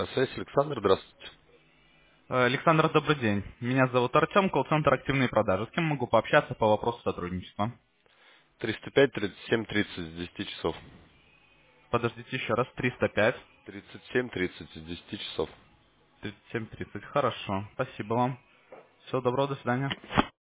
Связь Александр, здравствуйте. Александр, добрый день. Меня зовут Артем, колл-центр «Активные продажи». С кем могу пообщаться по вопросу сотрудничества? 305 37 30 с 10 часов. Подождите еще раз. 305 37 30 с 10 часов. 37 30. Хорошо. Спасибо вам. Всего доброго. До свидания.